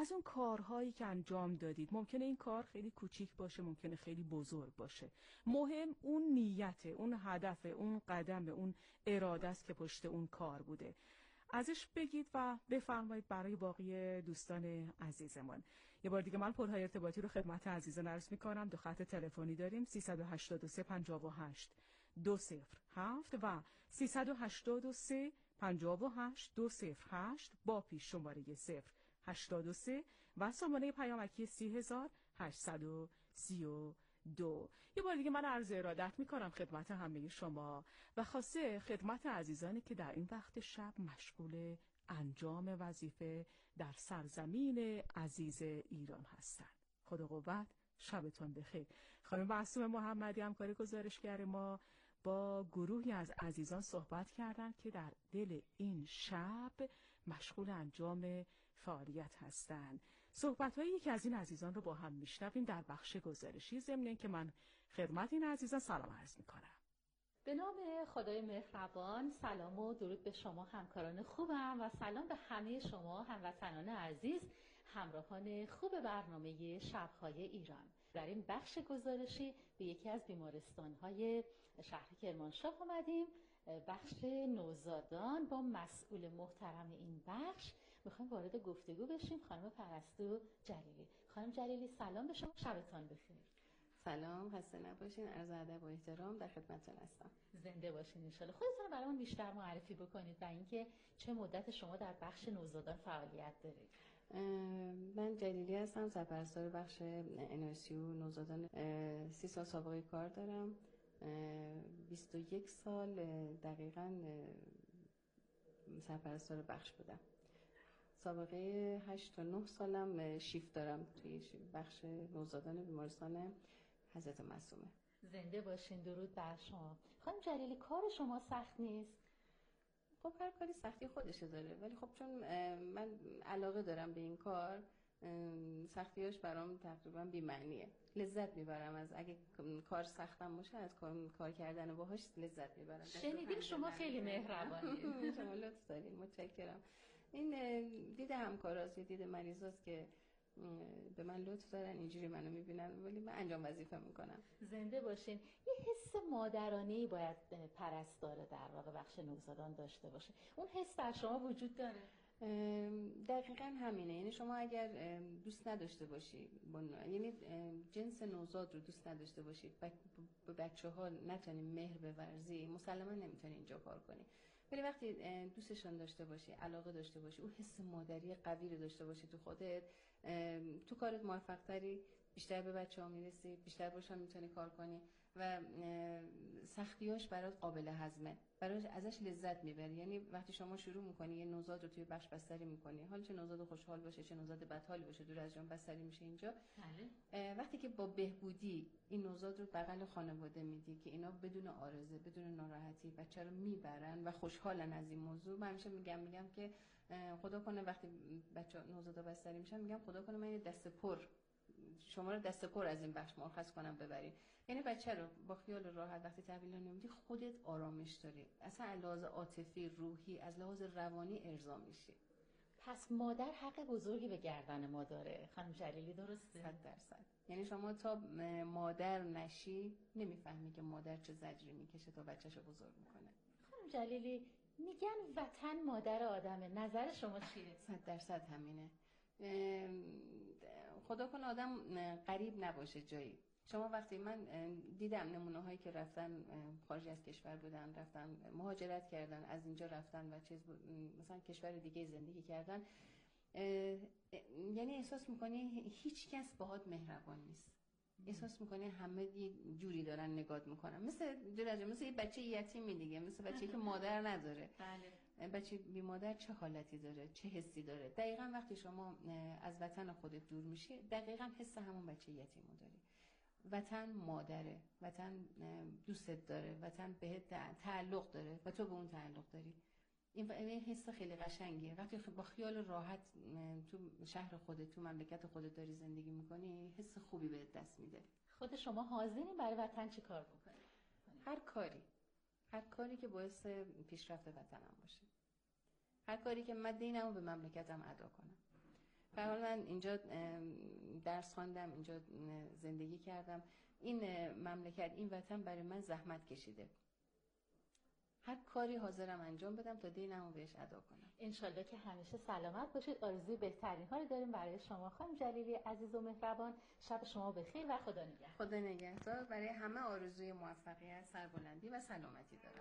از اون کارهایی که انجام دادید، ممکنه این کار خیلی کوچیک باشه، ممکنه خیلی بزرگ باشه، مهم اون نیته، اون هدف، اون قدم، اون اراده است که پشت اون کار بوده. ازش بگید و بفرمایید برای باقی دوستان عزیزمان. یه بار دیگه من پل‌های ارتباطی رو خدمت عزیزان عرض می‌کنم. 2 خط تلفنی داریم: 383 58 207 و 383 58 208 با پیش شماره 083 و سامانه پیامکی 30832. یه بار دیگه من عرض ارادت میکنم خدمت همه شما و خاصه خدمت عزیزانی که در این وقت شب مشغول انجام وظیفه در سرزمین عزیز ایران هستند. خدا قوت، شبتون بخیر. خانم معصومه محمدی همکار گزارشگر ما با گروهی از عزیزان صحبت کردند که در دل این شب مشغول انجام فعالیت هستند. صحبت‌های یکی از این عزیزان رو با هم میشنویم در بخش گزارشی، ضمن که من خدمت این عزیزان سلام عرض میکنم. به نام خدای مهربان، سلام و درود به شما همکاران خوبم و سلام به همه شما هموطنان عزیز، همراهان خوب برنامه شب‌های ایران. در این بخش گزارشی به یکی از بیمارستان‌های شهر کرمانشاه آمدیم، بخش نوزادان. با مسئول محترم این بخش میخوایم وارد گفتگو بشیم، خانم پرستو جلیلی. خانم جلیلی سلام به شما، شبتان بخیر. سلام، خسته نباشین. عرض ادب و احترام در خدمتتون هستم. زنده باشین ان شاء الله. خودتون برامون بیشتر معرفی بکنید و اینکه چه مدت شما در بخش نوزادان فعالیت دارید. من جلیلی هستم، سرپرستار بخش NICU نوزادان. 30 سال سابقه کار دارم. 21 سال دقیقاً سرپرستار بخش بودم. سابقه 8 تا 9 سالم شیفت دارم توی بخش نوزادان بیمارستان حضرت معصومه. زنده باشین، درود بر شما. خانم جلیلی کار شما سخت نیست؟ خب هر کاری سختی خودشه داره، ولی خب چون من علاقه دارم به این کار، سختیاش برام تقریبا بی‌معنیه. لذت میبرم از اگه کار سختم باشه، از کار کردن باهاش لذت میبرم. شنیدیم شما خیلی مهربانید. شما لطف دارین، متشکرم. این دید همکاراست، دید مریضاست که به من لطف دارن، اینجوری منو میبینن ولی من انجام وظیفه میکنم. زنده باشین. یه حس مادرانه‌ای باید پرستار در واقع بخش نوزادان داشته باشه. اون حس در شما وجود داره؟ دقیقاً همینه. یعنی شما اگر دوست نداشته باشی، یعنی جنس نوزاد رو دوست نداشته باشی، به بچه‌ها نتونی مهر بورزی، مسلماً نمیتونی اینجا کار کنی. ولی وقتی دوستشون داشته باشی، علاقه داشته باشی، اون حس مادری قوی رو داشته باشی تو خودت، تو کارت موفق‌تری، بیشتر به بچه‌ها میرسی، بیشتر باشون میتونی کار کنی و سختیاش برات قابل هضمه، برای ازش لذت میبری. یعنی وقتی شما شروع میکنی یه نوزاد رو توی بخش بستری میکنی، حالا چه نوزاد خوشحال باشه چه نوزاد بدحال باشه، دور از جان بستری میشه اینجا. بله. وقتی که با بهبودی این نوزاد رو بغل خانواده میدی که اینا بدون آرزه، بدون ناراحتی بچه رو میبرن و خوشحالن از این موضوع. من همیشه میگم که خدا کنه وقتی بچه نوزادا بستری میشن، میگم خدا کنه من یه دست پر شما رو دست پر از این بخش مرخص کنم ببرین. یعنی بچه رو با خیال راحت وقتی تحویل نمیدی، خودت آرامش داری، اصلا از لحاظ عاطفی، روحی، از لحاظ روانی ارضا میشی. پس مادر حق بزرگی به گردن ما داره خانم جلیلی، درسته؟ 100%. یعنی شما تا مادر نشی نمیفهمی که مادر چه زجری میکشه تا بچه‌شو بزرگ میکنه. خانم جلیلی میگن وطن مادر آدمه، نظر شما چیه؟ 100% همینه. خدا کنه آدم غریب نباشه جایی. شما وقتی من دیدم نمونه هایی که رفتن خارج از کشور بودن، رفتن مهاجرت کردن، از اینجا رفتن و مثلا کشور دیگه زندگی کردن، یعنی احساس میکنی هیچ کس باهات مهربان نیست. احساس میکنی همه یه جوری دارن نگات میکنن، مثل یه بچه یتیمی دیگه، مثل بچه‌ای که مادر نداره. بله. بچه بی مادر چه حالتی داره، چه حسی داره. دقیقاً وقتی شما از وطن خودت دور میشی، دقیقاً حس همون بچه یتیمو داری. وطن مادره، وطن دوستت داره، وطن بهت تعلق داره و تو به اون تعلق داری. این حس خیلی قشنگیه. وقتی با خیال راحت تو شهر خودت، تو مملکت خودت داری زندگی میکنی، حس خوبی بهت دست میده. خود شما حاضرین برای وطن چی کار بکنید؟ هر کاری که باعث پیشرفت وطنم باشه، هر کاری که من دینمو به مملکتم ادا کنم. به هر حال من اینجا درس خواندم، اینجا زندگی کردم. این مملکت، این وطن برای من زحمت کشیده. هر کاری حاضرم انجام بدم تا دینمو بهش ادا کنم. انشالله که همیشه سلامت باشید. آرزوی بهترین ها رو داریم برای شما خانم جلیلی عزیز و مهربان. شب شما بخیر و خدا نگهدار. خدا نگهدار. برای همه آرزوی موفقیت، سربلندی و سلامتی دارم.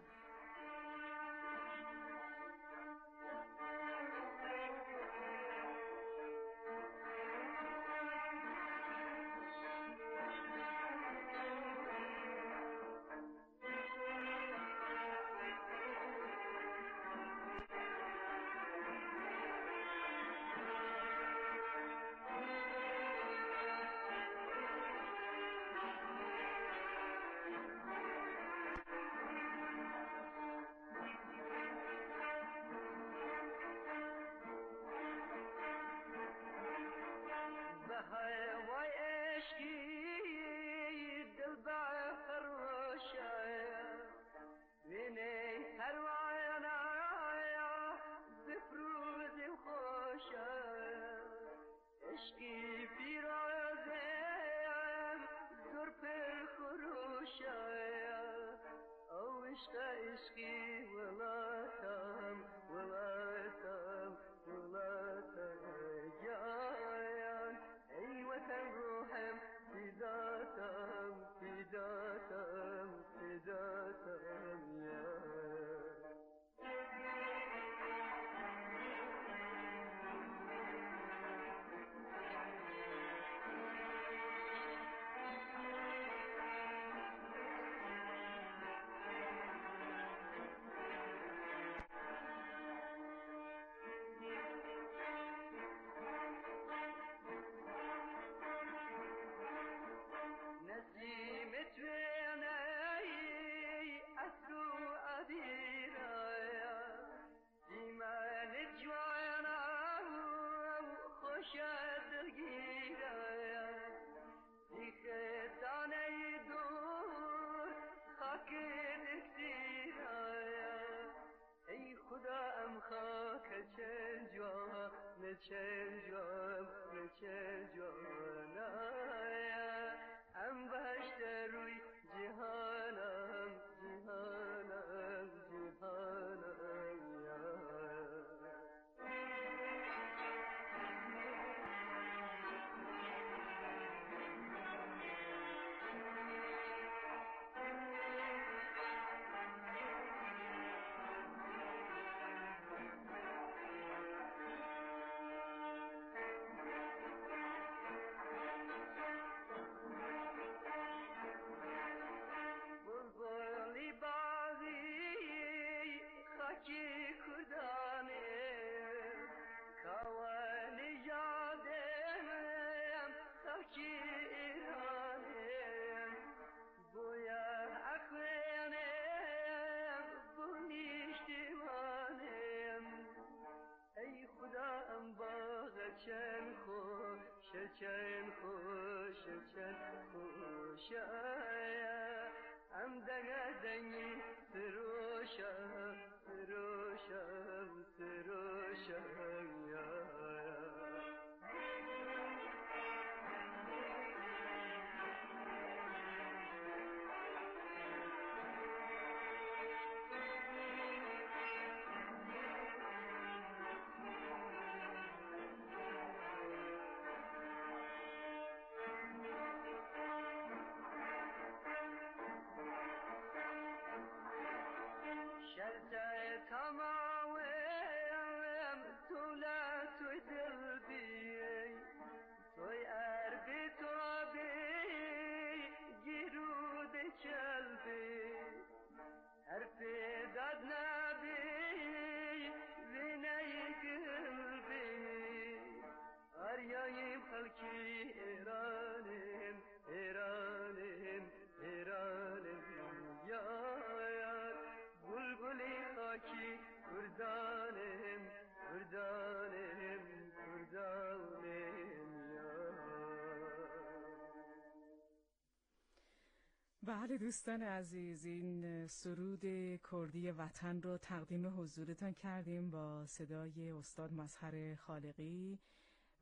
بله دوستان عزیز، این سرود کردی وطن رو تقدیم حضورتان کردیم با صدای استاد مظهر خالقی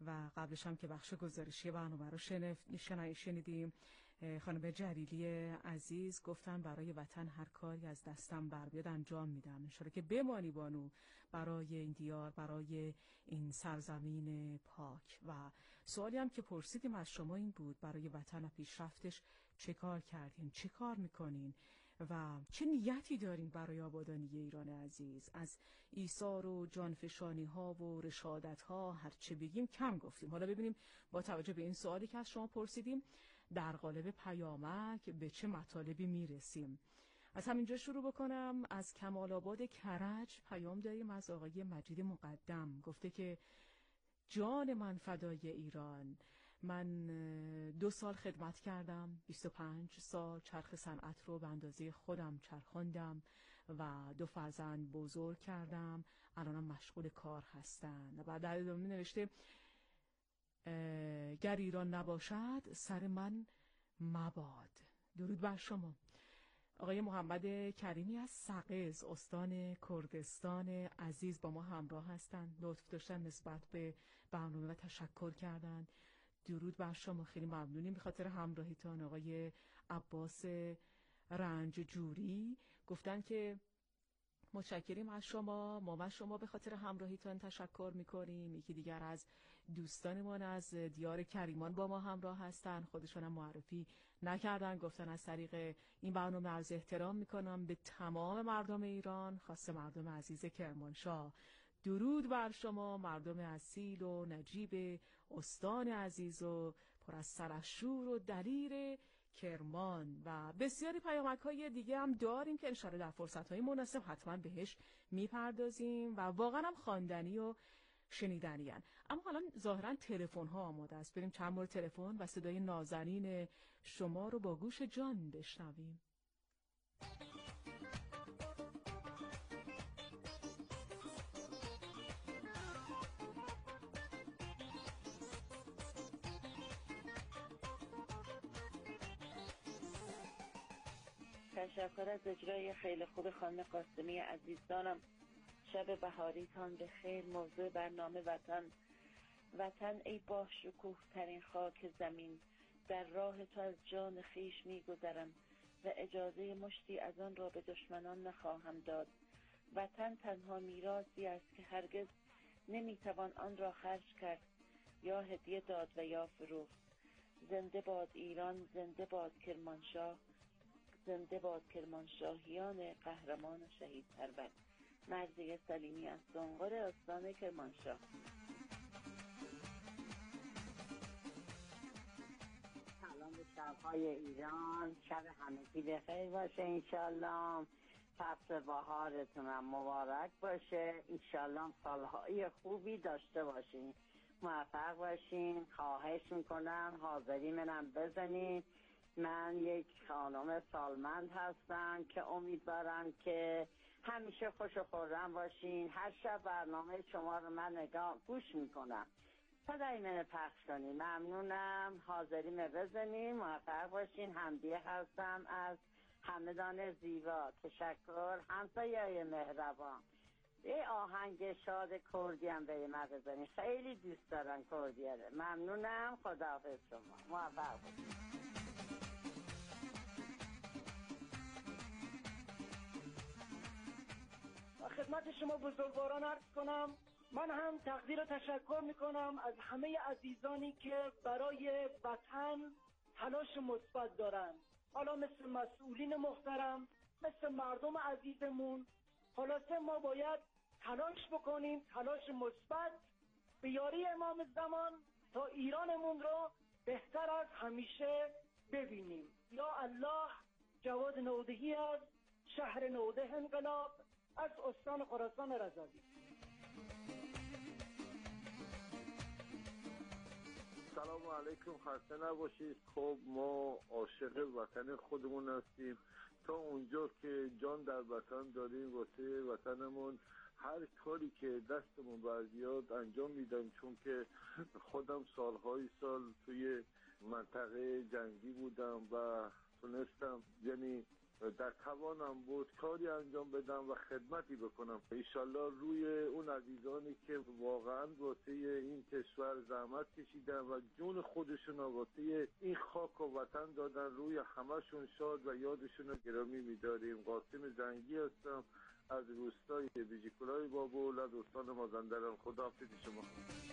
و قبلش هم که بخش گزارشی برنامه رو شنیدیم، خانم جلیلی عزیز گفتن برای وطن هر کاری از دستم بر بیاد انجام میدم. انشالله که بمانی بانو برای این دیار، برای این سرزمین پاک. و سوالی هم که پرسیدیم از شما این بود برای وطن و پیشرفتش چه کار کردین، چه کار میکنین و چه نیتی دارین برای آبادانی ایران عزیز؟ از ایثار و جانفشانی ها و رشادت ها هر چه بگیم کم گفتیم. حالا ببینیم با توجه به این سوالی که از شما پرسیدیم در قالب پیامک به چه مطالبی میرسیم. از همینجا شروع بکنم. از کمال آباد کرج پیام داریم از آقای مجید مقدم. گفته که جان من فدای ایران، من 2 سال خدمت کردم، 25 سال چرخ صنعت رو به اندازه خودم چرخاندم و 2 فرزند بزرگ کردم، الانم مشغول کار هستن. و بعد در ادامه نوشته گر ایران نباشد سر من مباد. درود بر شما. آقای محمد کریمی از سقز استان کردستان عزیز با ما همراه هستند. لطف داشتن نسبت به برنامه و تشکر کردن. درود بر شما، خیلی ممنونیم به خاطر همراهیتان. آقای عباس رنج جوری گفتن که متشکریم از شما، ما از شما به خاطر همراهیتان تشکر میکنیم. یکی دیگر از دوستانمان از دیار کریمان با ما همراه هستن، خودشون هم معرفی نکردن، گفتن از طریق این برنامه عرض احترام میکنم به تمام مردم ایران، خاصه مردم عزیز کرمانشاه. درود بر شما مردم اصیل و نجیب استان عزیز و پر از سرشور و دلیر کرمان. و بسیاری پیامک‌های دیگه هم داریم که انشاءالله در فرصت‌های مناسب حتما بهش میپردازیم و واقعا هم خواندنی و شنیدنی هن. اما حالا ظاهرا تلفن ها آماده است. بریم چند مورد تلفن و صدای نازنین شما رو با گوش جان بشنویم. تشکر از اجرای خیلی خوب خانم قاسمی عزیزانم. شب بهاریتان به خیر. موضوع برنامه وطن ای با شکوه ترین خاک زمین، در راه تو از جان خیش می گذرم و اجازه مشتی از آن را به دشمنان نخواهم داد. وطن تنها میراثی است که هرگز نمیتوان آن را خرج کرد، یا هدیه داد و یا فروخت. زنده باد ایران، زنده باد کرمانشاه، زنده باد کرمانشاهیان قهرمان و شهید پرور. مرضیه سلیمی از سنقر استان کرمانشاه. سلام به شب‌های ایران، شب همگی بخیر باشه انشالله. فصل بهارتونم مبارک باشه انشالله. سالهای خوبی داشته باشین، موفق باشین. خواهش میکنم حاضری منم بزنین. من یک خانم سالمند هستم که امیدوارم که همیشه خوش و خرم باشین. هر شب برنامه شما رو من گوش میکنم. صدای من پخش کنین ممنونم. حاضرین بزنین. موفق باشین. حمدیه هستم از همدان زیبا. تشکر. همسایه‌ی مهربان. یه آهنگ شاد کردی هم به من بزنین، خیلی دوست دارم کردیه رو. ممنونم. خداحافظ شما. موفق باشین. خدمت شما بزرگواران عرض کنم، من هم تقدیر و تشکر میکنم از همه عزیزانی که برای وطن تلاش مثبت دارن، حالا مثل مسئولین محترم، مثل مردم عزیزمون. خلاصه ما باید تلاش بکنیم، تلاش مثبت به یاری امام زمان تا ایرانمون رو بهتر از همیشه ببینیم. یا الله. جواد نودهی از شهر نوده انقلاب از استان خراسان رضوی. سلام علیکم، خسته نباشید. خب ما عاشق وطن خودمون هستیم، تا اونجا که جان در وطن داریم واسه وطنمون هر کاری که دستمون بردیاد انجام میدم، چون که خودم سالهای سال توی منطقه جنگی بودم و تونستم یعنی در توانم بود کاری انجام بدم و خدمتی بکنم. انشالله روی اون عزیزانی که واقعا واسه این کشور زحمت کشیدن و جون خودشون واسه این خاک و وطن دادن، روی همشون شاد و یادشون رو گرامی می‌داریم. قاسم زنگی هستم از روستای بیجیکلای بابل از استان مازندران. خداحافظ شما.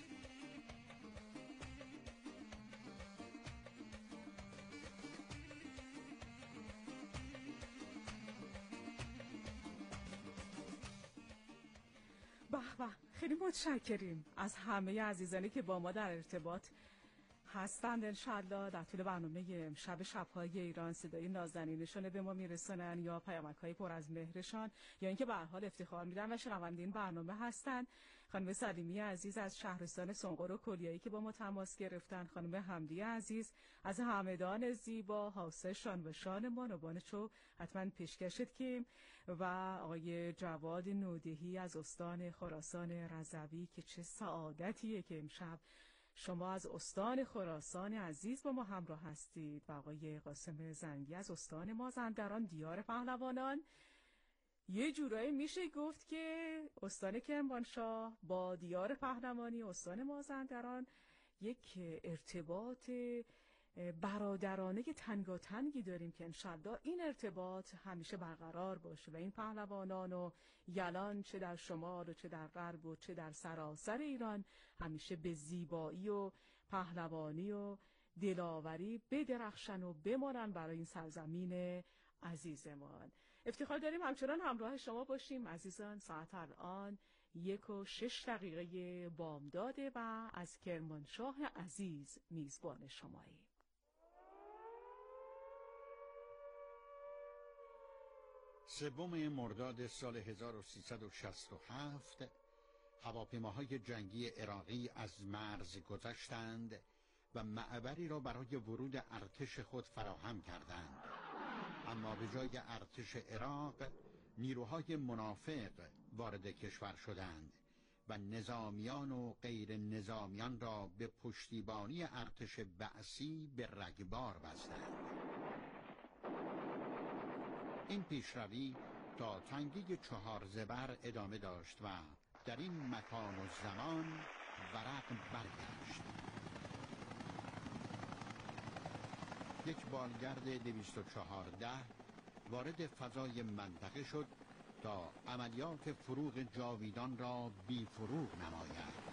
به به، خیلی متشکریم از همه عزیزانی که با ما در ارتباط هستند. انشالله در طول برنامه امشب شب‌های ایران صدای نازنینشون به ما میرسونن یا پیامک‌های پر از مهرشان یا اینکه به هر حال افتخار میدن و شنونده این برنامه هستند. خانم سلیمی عزیز از شهرستان سنقر و کلیایی که با ما تماس گرفتن، خانم حمدی عزیز از همدان زیبا، حوصه شان و شان ما نوبانشو حتما پیشکشید کیم، و آقای جواد نودهی از استان خراسان رضوی که چه سعادتیه که امشب شما از استان خراسان عزیز با ما همراه هستید، و آقای قاسم زنگی از استان مازندران دیار پهلوانان. یه جورایی میشه گفت که استان کرمانشاه با دیار پهلوانی استان مازندران یک ارتباط برادرانه تنگاتنگی داریم که انشالله این ارتباط همیشه برقرار باشه و این پهلوانان و یلان چه در شمال و چه در غرب و چه در سراسر ایران همیشه به زیبایی و پهلوانی و دلاوری بدرخشن و بمانن برای این سرزمین عزیزمان. افتخار داریم همچنان همراه شما باشیم عزیزان. ساعت الان 1:06 بامداده و از کرمانشاه عزیز میزبان شماییم. سوم مرداد سال 1367 هواپیماهای جنگی عراقی از مرز گذشتند و معبری را برای ورود ارتش خود فراهم کردند، اما به جای ارتش عراق نیروهای منافق وارد کشور شدند و نظامیان و غیر نظامیان را به پشتیبانی ارتش بعثی به رگبار بستند. این پیشروی تا تنگی 4 زبر ادامه داشت و در این مکان و زمان ورق برگشت. یک بالگرد 214 وارد فضای منطقه شد تا عملیات فروغ جاویدان را بی فروغ نماید.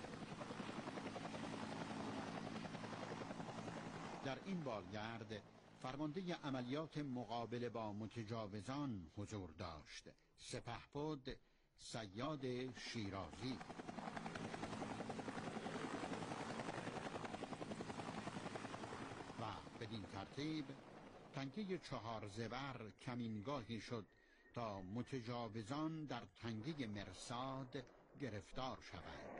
در این بالگرد فرمانده عملیات مقابله با متجاوزان حضور داشت، سپهبد صیاد شیرازی. و بدین ترتیب تنگه 4 زبر کمینگاهی شد تا متجاوزان در تنگه مرصاد گرفتار شوند.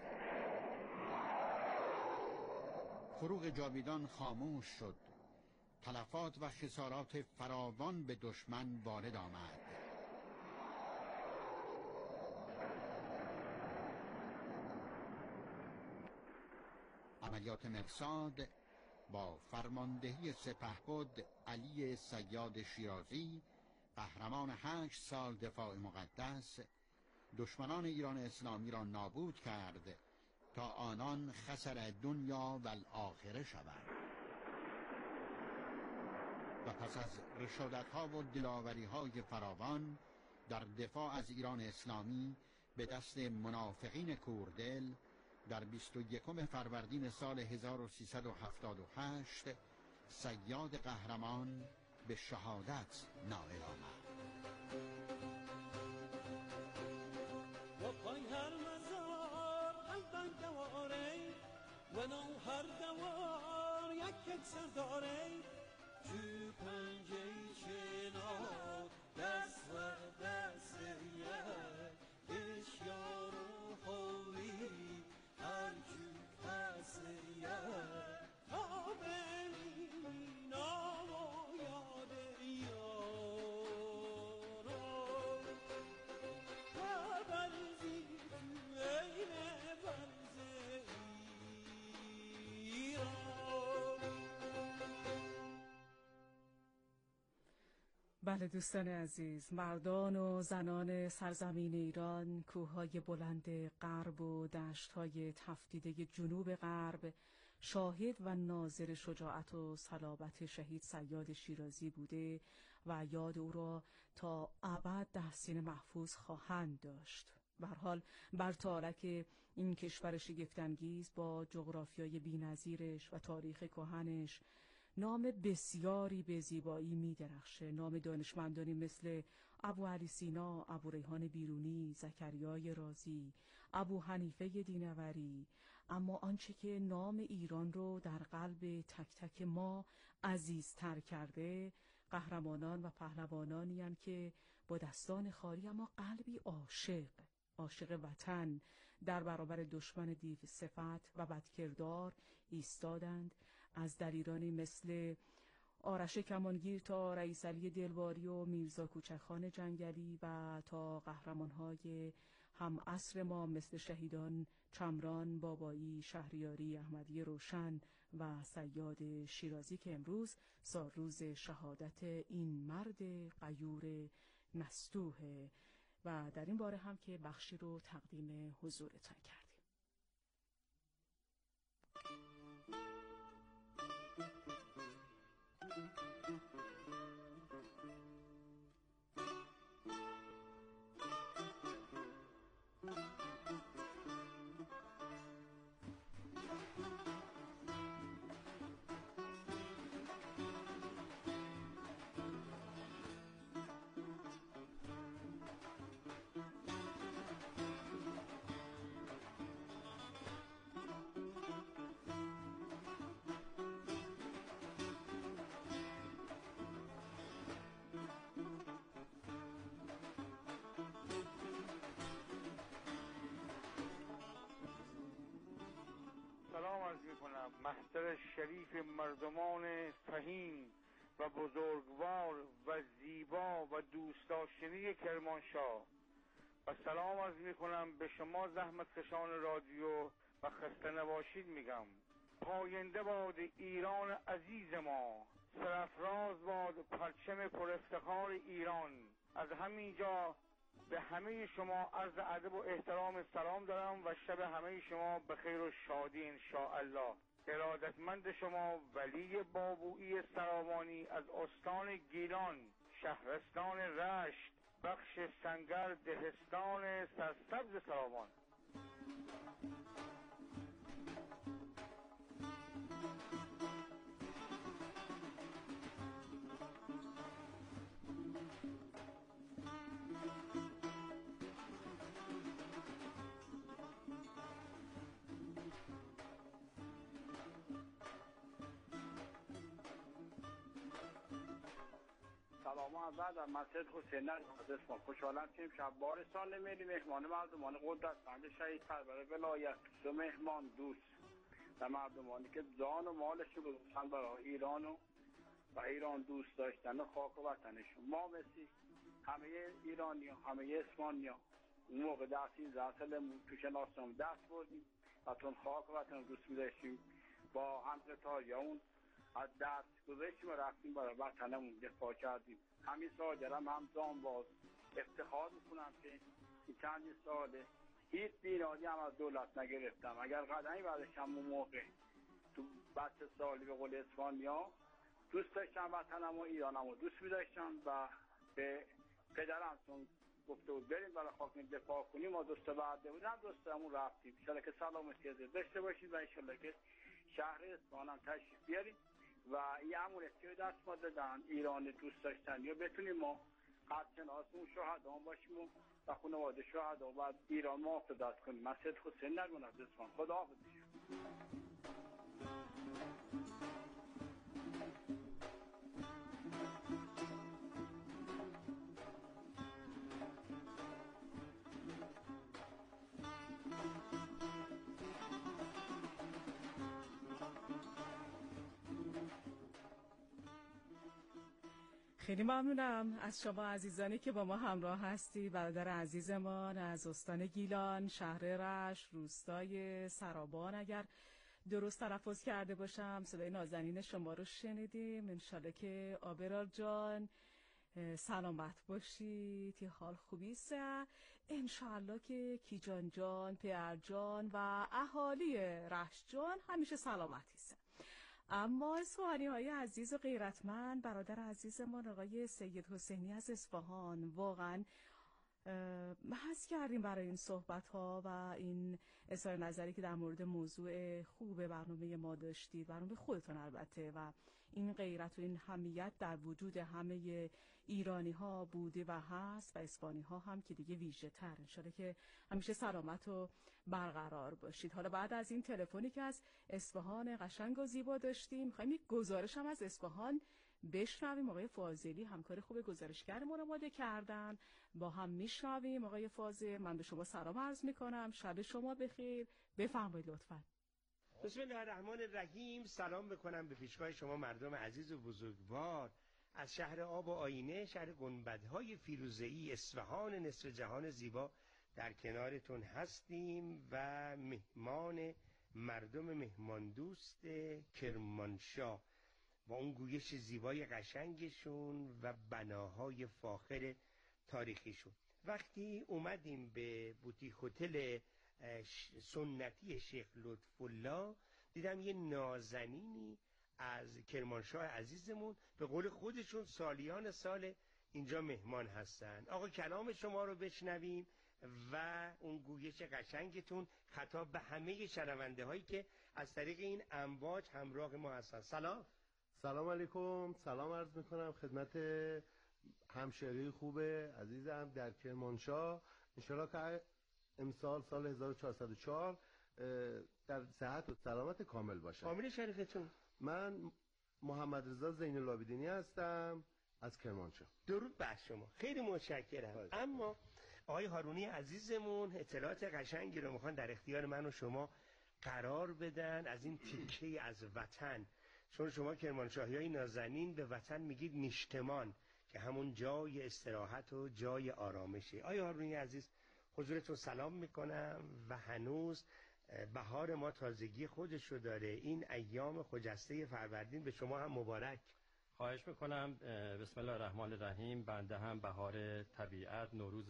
فروغ جاویدان خاموش شد. تلفات و خسارات فراوان به دشمن وارد آمد. عملیات مرصاد با فرماندهی سپهبد علی صیاد شیرازی، قهرمان 8 سال دفاع مقدس، دشمنان ایران اسلامی را نابود کرد تا آنان خسر دنیا و الاخره شوند. و پس از رشادت‌ها و دلاوری‌های فراوان در دفاع از ایران اسلامی به دست منافقین کوردل، در 21 فروردین سال 1378 صیاد قهرمان به شهادت نائل آمد. و پای هر مزار قلبم دواره و نو هر دوار یک سر داره، تو پنجه چنار دست و دست یک اشیار و حالی هر جو پس یک تا ببینی نماید یارو و برزی تو عین برز ایران. بله دوستان عزیز، مردان و زنان سرزمین ایران، کوههای بلند غرب و دشتهای تفدیده جنوب غرب شاهد و ناظر شجاعت و صلابت شهید صیاد شیرازی بوده و یاد او را تا ابد در سینه محفوظ خواهند داشت. به هر حال بر تارک این کشور شگفت‌انگیز با جغرافیای بی‌نظیرش و تاریخ کهنش نام بسیاری به زیبایی می درخشه. نام دانشمندانی مثل ابو علی سینا، ابو ریحان بیرونی، زکریای رازی، ابو حنیفه دینوری. اما آنچه که نام ایران رو در قلب تک تک ما عزیزتر کرده، قهرمانان و پهلوانانی هستند که با دستان خالی اما قلبی عاشق وطن در برابر دشمن دیو صفت و بدکردار ایستادند. از دلیرانی مثل آرش کمانگیر تا رئیس علی دلواری و میرزا کوچکخان جنگلی و تا قهرمان‌های هم عصر ما مثل شهیدان چمران، بابایی، شهریاری، احمدی روشن و صیاد شیرازی که امروز سالروز شهادت این مرد غیور نستوه و در این باره هم که بخشی رو تقدیم حضورتان کردیم. سلام عرض می کنم محضر شریف مردمان فهیم و بزرگوار و زیبا و دوست داشتنی کرمانشاه و سلام عرض می کنم به شما زحمت کشان رادیو و خسته نباشید میگم. پاینده باد ایران عزیز ما، سرافراز باد پرچم پر افتخار ایران. از همینجا به همه شما عرض ادب و احترام سلام دارم و شب همه شما به خیر و شادی انشاءالله. ارادتمند شما ولی بابویی سراوانی از استان گیلان، شهرستان رشت، بخش سنگر، دهستان سرسبز سراوان. سلام اول و مسجد حسین نجات اسم خوشحالم که امشب بارستان ملی مهمان مردمان قدرتمند شهید پرور ولایت و مهمان دوست و مردمانی که جان و مالشون گذاشتن برای ایران و ایران دوست داشتن و خاک و وطنشون. ما مثل همه ایرانی ها، همه اسمانی ها اون موقع در 13 سالمون تو شناسنامه دست بردیم و چون خاک و وطن دوست می‌داشتیم با همقطاری اون از دست گذاشتیم و رفتیم برای وطنمون دفاع کردیم. همین ساجرم هم جانباز افتخار میکنم که این چندین ساله هیچ بینادی هم از دولت نگرفتم. اگر قدمی بعدش هم اون موقع تو بچه سالی به قول اسپانیا دوست داشتم وطنم و ایرانم رو دوست می‌داشتم و به پدرم چون گفته بود بریم برای خاک دفاع کنیم و دوست بعده بودم دوستمون رفتیم. انشالله که سلامتی داشته باشید و انشالله که شهر اصفهان تشریف بیاریم و این امونتی دست ما دادن ایران دوست داشتن یا بتونیم ما خدشناس اون شهدان باشیم و خانواده شهدا و ایران محافظت کنیم. مسجد حسین نجات از اصفهان. خدا حافظ. خیلی ممنونم از شما عزیزانی که با ما همراه هستی. برادر عزیزمان از استان گیلان، شهر رشت، روستای سرابان، اگر درست تلفظ کرده باشم. صدای نازنین شما رو شنیدیم. انشالله که آبرار جان سلامت باشید، یه حال خوبیست. انشاءالله که کیجان جان، پیر جان و اهالی رشت جان همیشه سلامتیست. اما اصفهانی های عزیز و غیرتمند، برادر عزیزمان آقای سید حسینی از اصفهان، واقعا بحث کردیم برای این صحبت ها و این اظهار نظری که در مورد موضوع خوب برنامه ما داشتید، برنامه خودتون البته، و این غیرت و این حمیت در وجود همه ایرانی ها بوده و هست و اسپانی ها هم که دیگه ویژه تر. انشالله که همیشه سلامت و برقرار باشید. حالا بعد از این تلفنی که از اصفهان قشنگ و زیبا داشتیم، میخوایم یک گزارش هم از اصفهان بشنویم. آقای فاضلی همکار خوب گزارشگرمون آماده کردن، با هم میشنویم. آقای فاضل، من به شما سلام عرض میکنم، شب شما بخیر، بفرمایید لطفاً. بسم الله الرحمن الرحیم. سلام بکنم به پیشگاه شما مردم عزیز و بزرگوار از شهر آب و آینه، شهر گنبدهای فیروزه‌ای، اصفهان نصف جهان زیبا. در کنارتون هستیم و مهمان مردم مهمان دوست کرمانشاه با اون گویش زیبای قشنگشون و بناهای فاخر تاریخیشون. وقتی اومدیم به بوتیک هتل سنتی شیخ لطف‌الله، دیدم یه نازنینی از کرمانشاه عزیزمون به قول خودشون سالیان سال اینجا مهمان هستن. آقا کلام شما رو بشنویم و اون گویش قشنگتون خطاب به همه شنونده هایی که از طریق این امواج همراه ما هستن. سلام علیکم، سلام عرض میکنم خدمت همشهری خوب عزیزم در کرمانشاه. انشالله که امسال سال 1404 در صحت و سلامت کامل باشم. آمین شریفتون. من محمد رضا زین العابدینی هستم از کرمانشاه. درود بر شما، خیلی متشکرم. اما آقای هارونی عزیزمون اطلاعات قشنگی رو میخوان در اختیار من و شما قرار بدن از این تیکه از وطن، چون شما کرمانشاهیای نازنین به وطن میگید نیشتمان که همون جای استراحت و جای آرامشه. آقای هارونی عزیز، حضورتون سلام میکنم و هنوز بهار ما تازگی خودشو داره. این ایام خجسته فروردین به شما هم مبارک. خواهش میکنم. بسم الله الرحمن الرحیم. بنده هم بهار طبیعت نوروز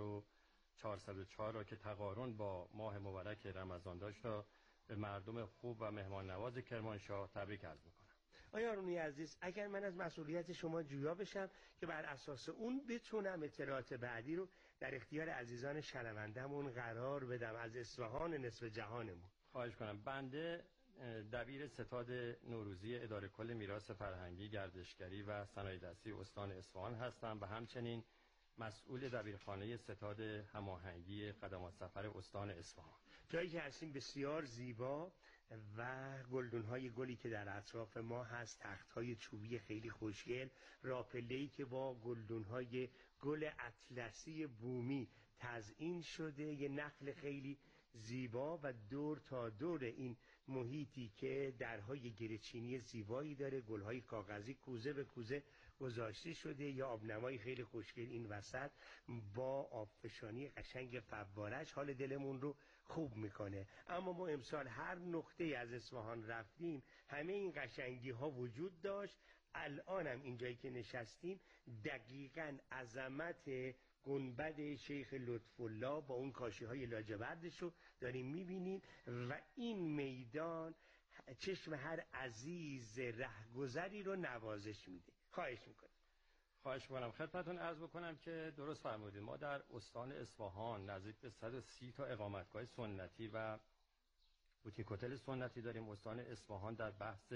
1404 را که تقارن با ماه مبارک رمضان داشت را به مردم خوب و مهمان نواز کرمانشاه تبریک عرض میکنم. آقای هارونی عزیز، اگر من از مسئولیت شما جویا بشم که بر اساس اون بتونم اطلاعات بعدی رو در اختیار عزیزان شنونده‌مون قرار بدم از اصفهان نصف جهانمون. خواهش کنم. بنده دبیر ستاد نوروزی اداره کل میراث فرهنگی، گردشگری و صنایع دستی استان اصفهان هستم و همچنین مسئول دبیرخانه ستاد هماهنگی خدمات سفر استان اصفهان. جایی که هستیم بسیار زیبا و گلدون‌های گلی که در اطراف ما هست، تخت‌های چوبی خیلی خوشگل، راپله‌ای که با گلدون‌های گل اطلسی بومی تزیین شده، یه نخل خیلی زیبا و دور تا دور این محیطی که درهای گره‌چینی زیبایی داره، گل‌های کاغذی کوزه به کوزه گذاشته شده، یا آبنمایی خیلی خوشگل این وسط با آبفشانی قشنگ فوارش حال دلمون رو خوب میکنه. اما ما امسال هر نقطه از اصفهان رفتیم همه این قشنگی ها وجود داشت. الانم اینجایی که نشستیم دقیقاً عظمت گنبد شیخ لطف‌الله با اون کاشی های لاجوردش رو داریم میبینیم و این میدان چشم هر عزیز رهگذری رو نوازش میده. خواهش میکنم خدمتتون عرض بکنم که درست فرمودید. ما در استان اصفهان نزدیک به 130 تا اقامتگاه سنتی و بوتیک هتل سنتی داریم. استان اصفهان در بحث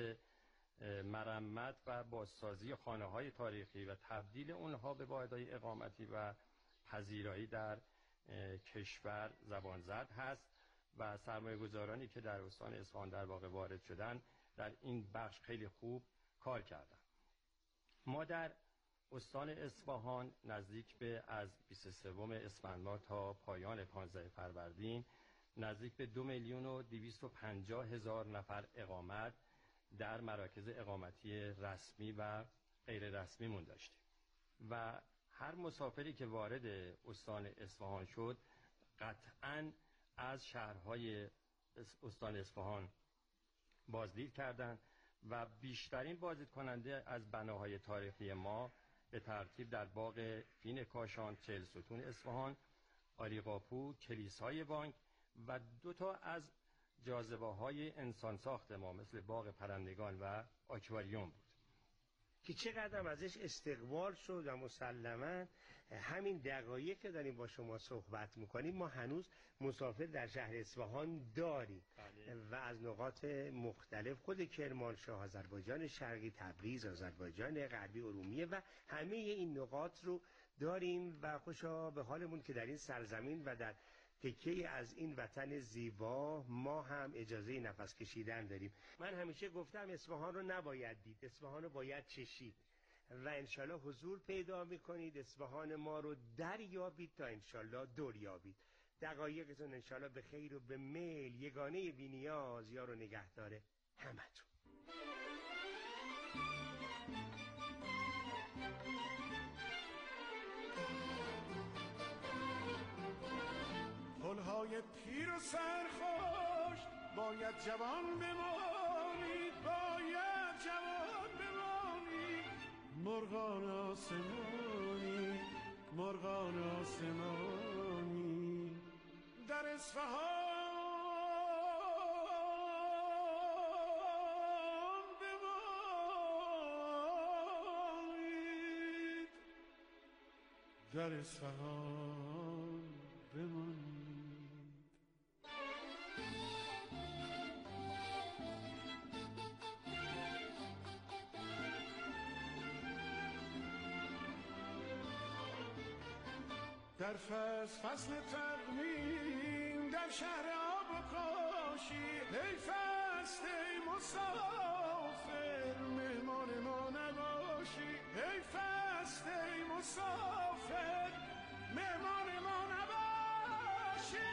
مرمت و بازسازی خانه‌های تاریخی و تبدیل اونها به واحدهای اقامتی و پذیرایی در کشور زبانزد هست و سرمایه‌گذارانی که در استان اصفهان در واقع وارد شدن در این بخش خیلی خوب کار کردن. ما در استان اصفهان نزدیک به از 23 اسفند ماه تا پایان 15 فروردین نزدیک به 2,250,000 نفر اقامت در مراکز اقامتی رسمی و غیر رسمی مون داشتیم و هر مسافری که وارد استان اصفهان شد قطعاً از شهرهای استان اصفهان بازدید کردند و بیشترین بازدید کننده از بناهای تاریخی ما به ترتیب در باغ فین کاشان، 40 ستون اصفهان، آلیقاپو، کلیسای بانک و 2 از جاذبه‌های انسان ساخت ما مثل باغ پرندگان و آکواریوم بود که چقدر ازش استقبال شد و مسلماً همین دقایق که داریم با شما صحبت میکنیم ما هنوز مسافر در شهر اصفهان داریم و از نقاط مختلف خود کرمانشاه، آذربایجان شرقی، تبریز، آذربایجان غربی، ارومیه و همه این نقاط رو داریم و خوشا به حالمون که در این سرزمین و در تکه از این وطن زیبا ما هم اجازه نفس کشیدن داریم. من همیشه گفتم اصفهان رو نباید دید، اصفهان رو باید چشید و انشالله حضور پیدا میکنید، اصفهان ما رو دریابید تا انشالله دور یابید. دقایقتون انشالله به خیر و به میل، یگانه بی‌نیاز یار و نگهدار همتون. گلهای پیر و سرخوش باید جوان بمانید، باید جوان بمانید. مرغان آسمانی، مرغان آسمانی در اصفهان بمانید، در اصفهان بمانید. در فصل تقویم در شهر آب و کاشی، ای فصل ای مسافر مهمان ما نباشی، ای فصل ای مسافر مهمان ما نباشی.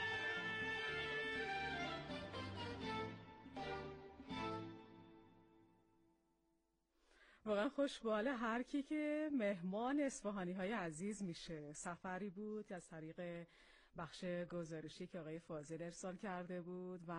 واقعا خوشباله هر کی که مهمان اصفهانی های عزیز میشه. سفری بود که از طریق بخش گزارشی که آقای فاضل ارسال کرده بود و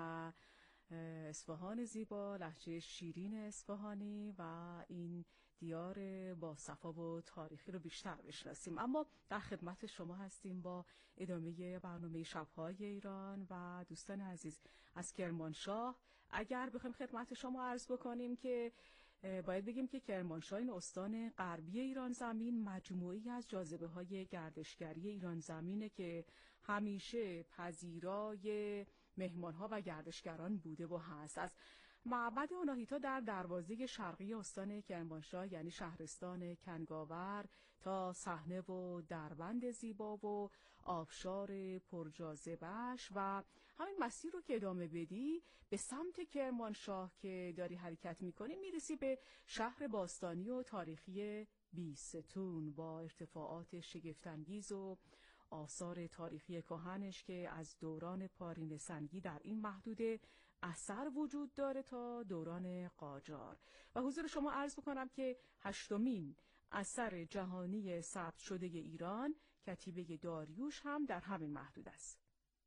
اصفهان زیبا، لهجه شیرین اصفهانی و این دیار با صفا و تاریخی رو بیشتر بشناسیم. اما در خدمت شما هستیم با ادامه برنامه شب‌های ایران و دوستان عزیز از کرمانشاه. اگر بخوایم خدمت شما عرض بکنیم که باید بگیم که کرمانشاه این استان غربی ایران زمین مجموعی از جاذبه‌های گردشگری ایران زمینه که همیشه پذیرای مهمان‌ها و گردشگران بوده و هست. از معبد آناهیتا در دروازه شرقی استان کرمانشاه یعنی شهرستان کنگاور تا صحنه و دربند زیبا و آبشار پرجاذبه‌اش و همین مسیر رو که ادامه بدی به سمت کرمانشاه که داری حرکت می‌کنی میرسی به شهر باستانی و تاریخی بیستون با ارتفاعات شگفت‌انگیز و آثار تاریخی کهنش که از دوران پارین سنگی در این محدوده اثر وجود داره تا دوران قاجار. و حضور شما عرض بکنم که 8مین اثر جهانی ثبت شده ایران کتیبه داریوش هم در همین محدود است.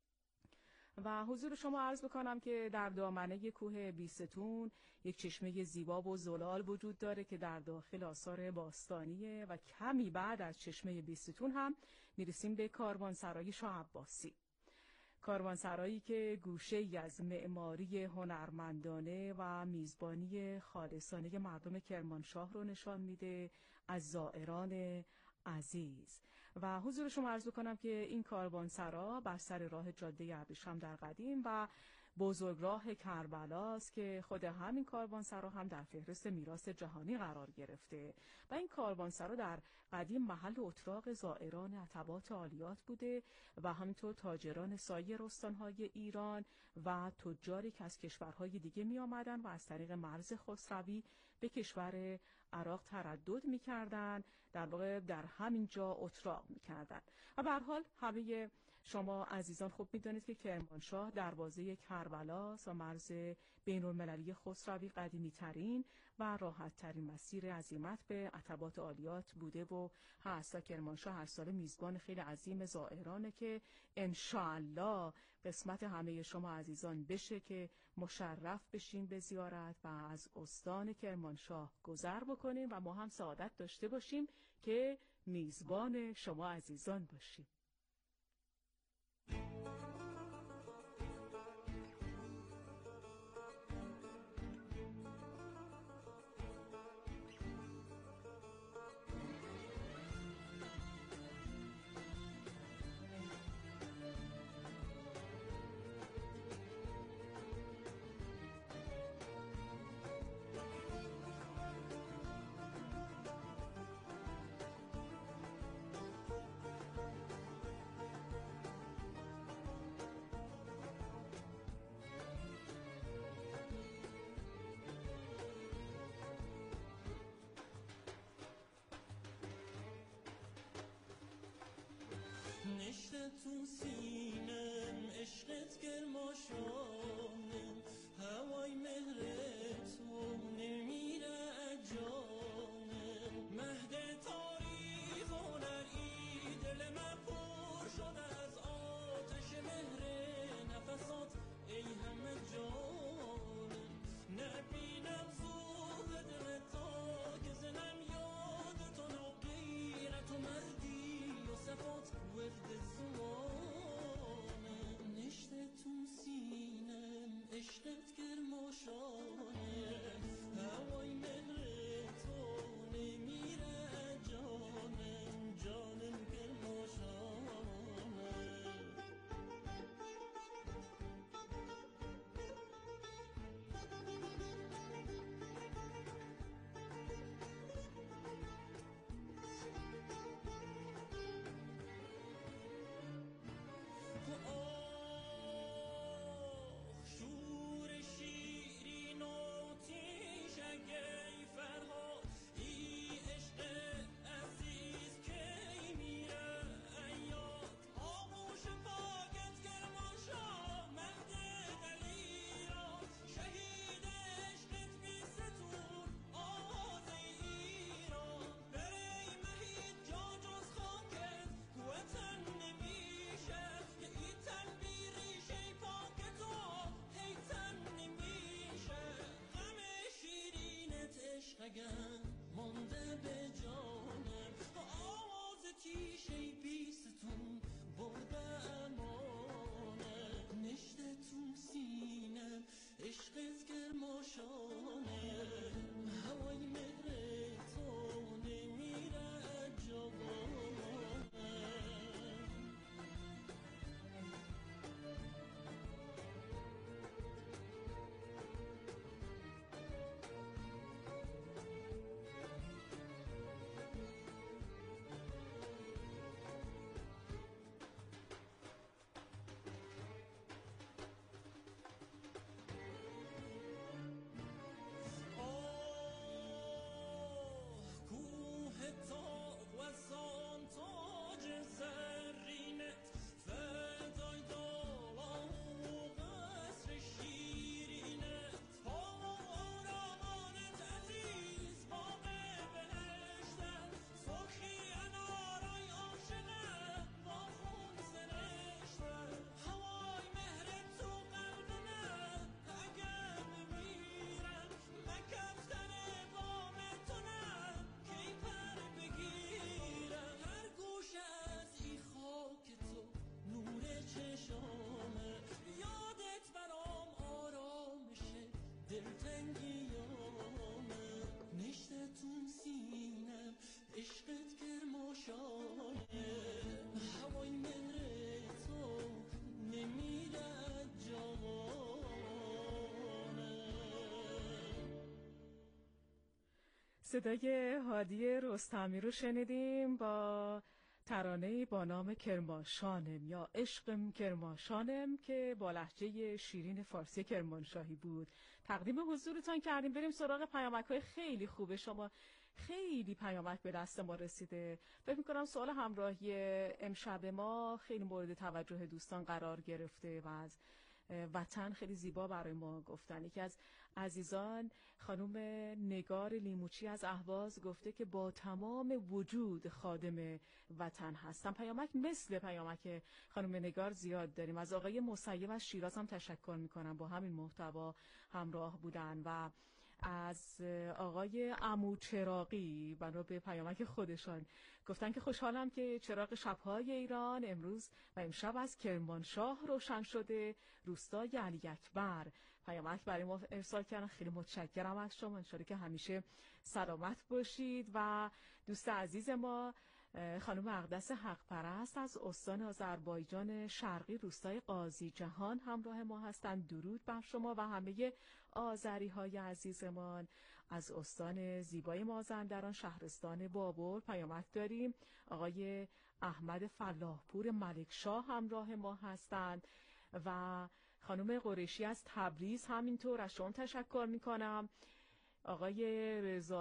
و حضور شما عرض بکنم که در دامنه کوه بیستون یک چشمه زیبا و زلال وجود داره که در داخل آثار باستانیه و کمی بعد از چشمه بیستون هم میرسیم به کاروانسرای شاه عباسی. کاروانسرایی که گوشه‌ای از معماری هنرمندانه و میزبانی خالصانه مردم کرمانشاه رو نشان میده از زائران عزیز. و حضور شما عرض کنم که این کاروانسرا بر سر راه جاده ابریشم در قدیم و بزرگراه کربلاست که خود همین کاروانسرا هم در فهرست میراث جهانی قرار گرفته و این کاروانسرا در قدیم محل اتراق زائران عتبات عالیات بوده و همینطور تاجران سایر استانهای ایران و تجاری که از کشورهای دیگه می آمدن و از طریق مرز خسروی به کشور عراق تردد می کردن، در واقع در همین جا اتراق می کردن. و به هر حال همه شما عزیزان خوب می دانید که کرمانشاه دروازه کربلاست و مرز بین المللی خسروی قدیمی ترین و راحت ترین مسیر عزیمت به عتبات عالیات بوده و هست. و کرمانشاه هر سال میزبان خیلی عظیم زائرانه که انشاءالله قسمت همه شما عزیزان بشه که مشرف بشین به زیارت و از استان کرمانشاه گذر بکنیم و ما هم سعادت داشته باشیم که میزبان شما عزیزان باشیم. نشت تو سینم عشقت گرماشانم هوای مهر تو نمیره جانم مهد تاریخ هنری دل من پر شد از آتش مهر نفسات ای همه جانم نبینم زوه دل تا که زنم یاد تو نو غیرت و مردی و صفات ورد زمانم نشت تو سینم عشقت گرماشانم هوای مهر تو نمیره جانم جانم گرماشانم مانده به جانم آواز تیشه بیستون برده امانم نشت تو سینم عشقت گرماشانم هوای مهر تو نمیره جوانم صدای هادی رستمی رو شنیدیم با ترانه‌ای با نام کرمانشانم یا عشقم کرمانشانم که با لهجه شیرین فارسی کرمانشاهی بود. تقدیم حضورتان کردیم. بریم سراغ پیامک‌های خیلی خوبه. شما خیلی پیامک به دست ما رسیده. فکر می‌کنم سوال همراهی امشب ما خیلی مورد توجه دوستان قرار گرفته و از وطن خیلی زیبا برای ما گفتن. یکی از عزیزان، خانم نگار لیموچی از اهواز گفته که با تمام وجود خادم وطن هستم. پیامک مثل پیامک خانم نگار زیاد داریم. از آقای مسیب از شیراز هم تشکر میکنم، با همین محتوا همراه بودن. و از آقای عمو چراغی بنا به پیامک خودشان گفتن که خوشحالم که چراغ شب‌های ایران امروز و امشب از کرمانشاه روشن شده، روستای علی اکبر. پیامک برای ما ارسال کردن، خیلی متشکرم از شما. انشالله که همیشه سلامت باشید. و دوست عزیز ما خانم اقدس حق پرست از استان آذربایجان شرقی روستای قاضی جهان همراه ما هستند. درود بر شما و همه آذری های عزیزمان. از استان زیبای مازندران شهرستان بابل پیامک داریم. آقای احمد فلاحپور ملکشاه همراه ما هستند و خانم قریشی از تبریز همینطور. از شما تشکر میکنم. آقای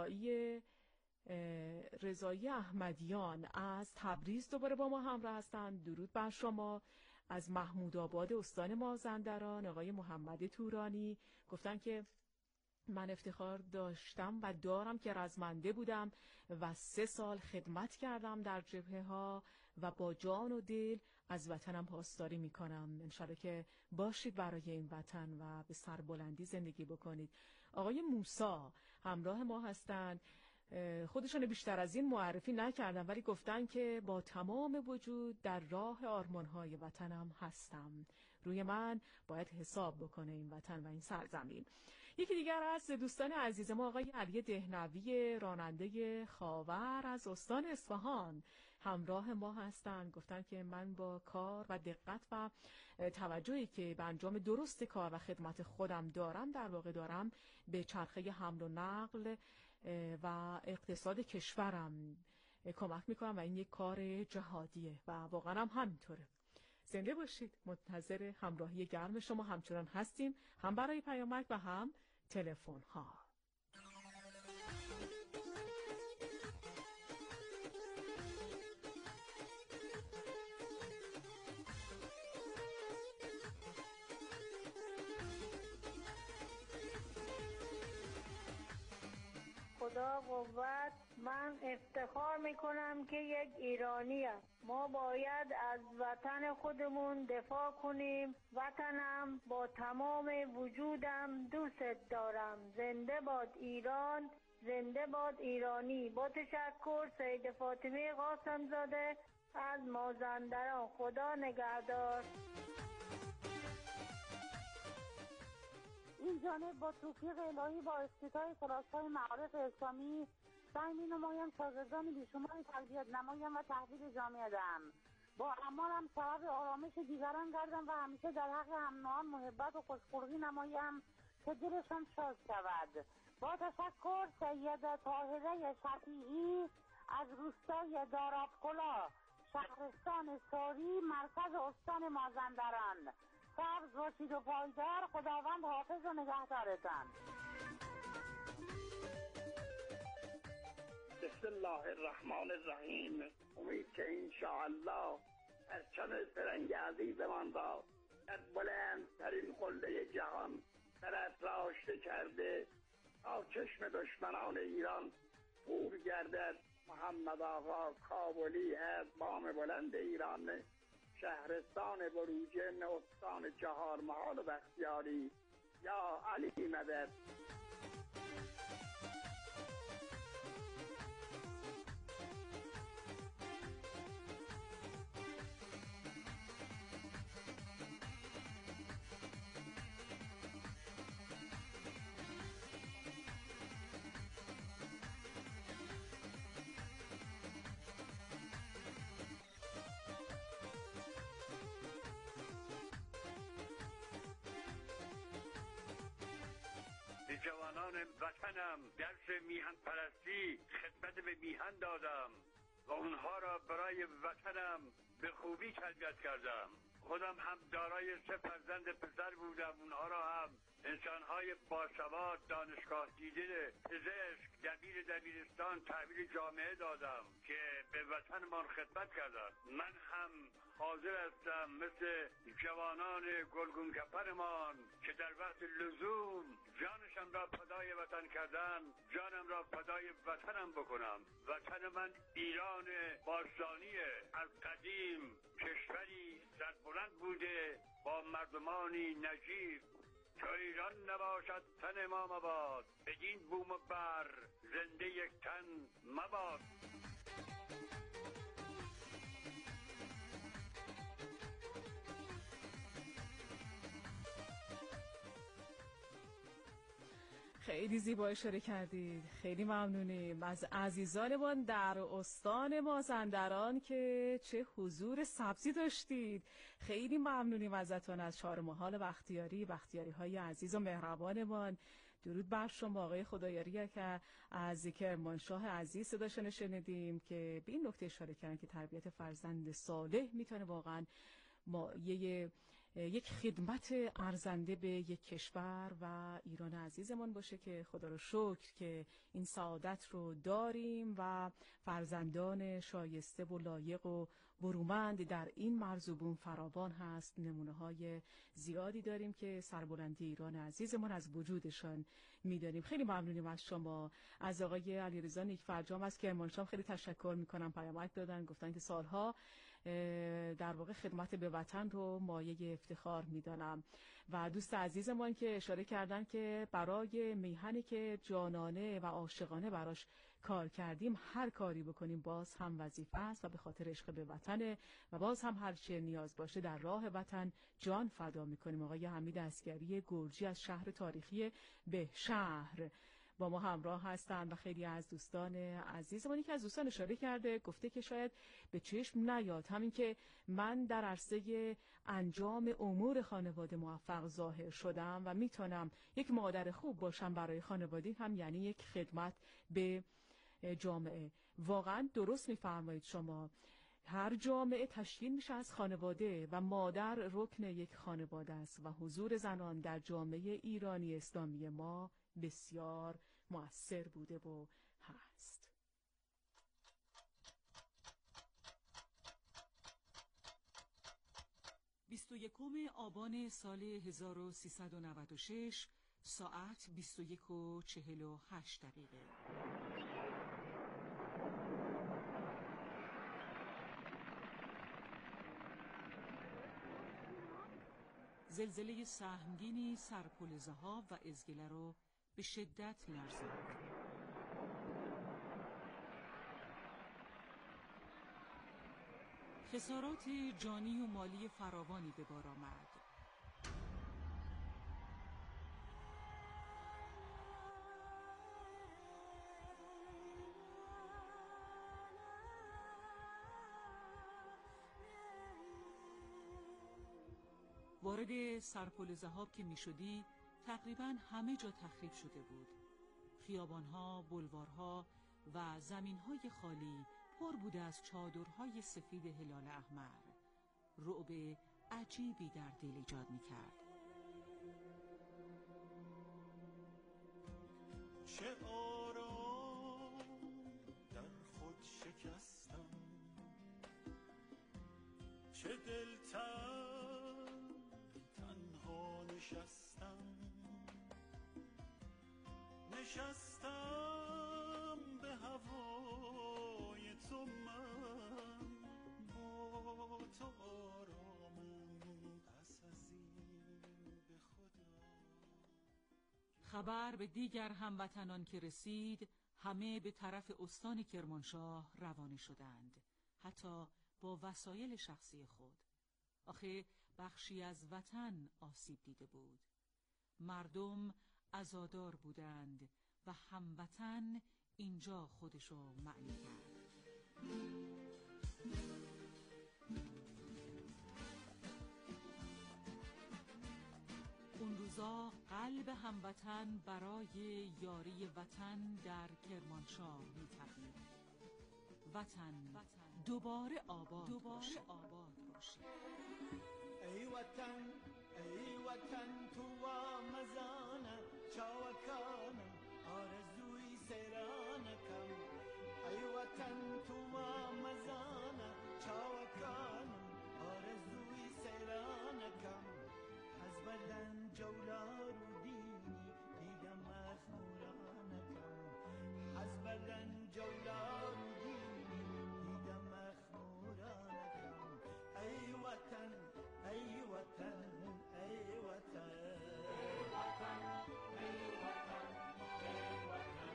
رضایی احمدیان از تبریز دوباره با ما همراه هستند. درود بر شما. از محمود آباد استان مازندران آقای محمد تورانی گفتن که من افتخار داشتم و دارم که رزمنده بودم و 3 سال خدمت کردم در جبهه ها و با جان و دل از وطنم پاسداری میکنم. انشالله که باشید برای این وطن و به سربلندی زندگی بکنید. آقای موسی همراه ما هستند. خودشون بیشتر از این معرفی نکردن ولی گفتن که با تمام وجود در راه آرمانهای وطنم هستم. روی من باید حساب بکنه این وطن و این سرزمین. یکی دیگر از دوستان عزیز ما آقای علی دهنوی راننده خاور از استان اصفهان همراه ما هستند. گفتن که من با کار و دقت و توجهی که به انجام درست کار و خدمت خودم دارم، در واقع دارم به چرخه حمل و نقل و اقتصاد کشورم کمک میکنم و این یک کار جهادیه و واقعا هم همینطوره. زنده باشید. منتظر همراهی گرم شما همچنان هستیم، هم برای پیامک و هم تلفن ها. خدا قوت. من افتخار میکنم که یک ایرانیم. ما باید از وطن خودمون دفاع کنیم. وطنم با تمام وجودم دوست دارم. زنده باد ایران، زنده باد ایرانی. با تشکر، سید فاطمه قاسمزاده از مازندران. خدا نگهدار. این جانب با توفیق الهی با افتتاح کلاس‌های معارف اسلامی سعی می‌نمایم شاگردان بیشماری تربیت نمایم و تحویل جامعه دهم. با اعمالم سبب آرامش دیگران گردم و همیشه در حق هم‌نوعان محبت و خوشخلقی نمایم که دلشان شاد شود. با تشکر، سیده طاهره شفیعی از روستای دارابکلا شهرستان ساری مرکز استان مازندران. سبز باشید و پایدار. خداوند حافظ و نگهدارتان. بسم الله الرحمن الرحیم. امید که انشاءالله پرچم فرنگ عزیزمان را در بلندترین قله جهان برافراشته کرده تا چشم دشمنان ایران کور گردد. محمد آقا کابلی از بام بلند ایران، شهرستان بروجه، استان چهارمحال و بختیاری. یا علی مدد. جوانان وطنم درس میهن پرستی خدمت به میهن دادم و اونها را برای وطنم به خوبی تربیت کردم. خودم هم دارای 3 فرزند پسر بودم، اونها را هم انسانهای باسواد، دانشگاه دیده، پزشک، دبیر دبیرستان تحویل جامعه دادم که به وطنمان خدمت کردند. من هم حاضر هستم مثل جوانان گلگون کپرمان که در وقت لزوم جانشان را فدای وطن کردن، جانم را فدای وطنم بکنم. وطن من ایران باستانیه، از قدیم کشوری سربلند بوده با مردمانی نجیب. تا ایران نباشد تن ما مباد، بدین بوم و بر زنده یک تن مباد. خیلی زیبا اشاره کردید، خیلی ممنونیم از عزیزانمان در استان مازندران که چه حضور سبزی داشتید. خیلی ممنونیم ازتون، از چهارمحال بختیاری های عزیز و مهربانمان. درود بر شما آقای خدایاری که از کرمانشاه عزیز صداشون شنیدیم که به این نکته اشاره کردن که تربیت فرزند صالح میتونه واقعا یک خدمت ارزنده به یک کشور و ایران عزیزمان باشه که خدا رو شکر که این سعادت رو داریم و فرزندان شایسته و لایق و برومند در این مرزبون فراوان هست. نمونه های زیادی داریم که سربلندی ایران عزیزمان از وجودشان میدانیم. خیلی ممنونیم از شما. از آقای علیرضا نیکفرجام از کرمانشاه خیلی تشکر میکنم. پیامک دادن، گفتن که سالها در واقع خدمت به وطن رو مایه افتخار میدانم. و دوست عزیزمان که اشاره کردن که برای میهنی که جانانه و عاشقانه براش کار کردیم، هر کاری بکنیم باز هم وظیفه است و به خاطر عشق به وطنه و باز هم هر چه نیاز باشه در راه وطن جان فدا میکنیم. آقای حمید عسگری گرجی از شهر تاریخی به شهر با ما همراه هستند و خیلی از دوستان عزیزمانی که از دوستان اشاره کرده، گفته که شاید به چشم نیاد، همین که من در عرصه انجام امور خانواده موفق ظاهر شدم و میتونم یک مادر خوب باشم برای خانواده، هم یعنی یک خدمت به جامعه. واقعا درست میفرمایید شما. هر جامعه تشکیل میشه از خانواده و مادر رکن یک خانواده است و حضور زنان در جامعه ایرانی اسلامی ما بسیار مؤثر بوده و هست. بیستویکم آبان سال 1396 ساعت 21:48. زلزله سهمگینی سرپل ذهاب و ازگله رو به شدت لرزاند. خسارات جانی و مالی فراوانی به بار آمد. وارد سرپل ذهاب که می شدی تقریباً همه جا تخریب شده بود. خیابانها، بلوارها و زمینهای خالی پر بوده از چادرهای سفید هلال احمر. رعب عجیبی در دل ایجاد می کرد. چه آرام در خود شکستم، چه دلتنگ تنها نشستم، نشستم به هوای تو، من با تو آرامم، پس از این به خدا. خبر به دیگر هموطنان که رسید، همه به طرف استان کرمانشاه روانه شدند، حتی با وسایل شخصی خود. آخه بخشی از وطن آسیب دیده بود. مردم عزادار بودند و هموطن اینجا خودشو معنی کرد. اون روزا قلب هموطن برای یاری وطن در کرمانشاه می‌تپید. وطن دوباره آباد باشه. ای وطن ای وطن تو و مزانه چاوکانم آرزوی سیرانکم ای وطن تو و مزانه چاوکانم آرزوی سیرانکم از بدن جولار و دینی دیدم مخمورانکم از بدن جولار و دینی دیدم مخمورانکم ای وطن ای وطن ای وطن ای وطن ای وطن ای وطن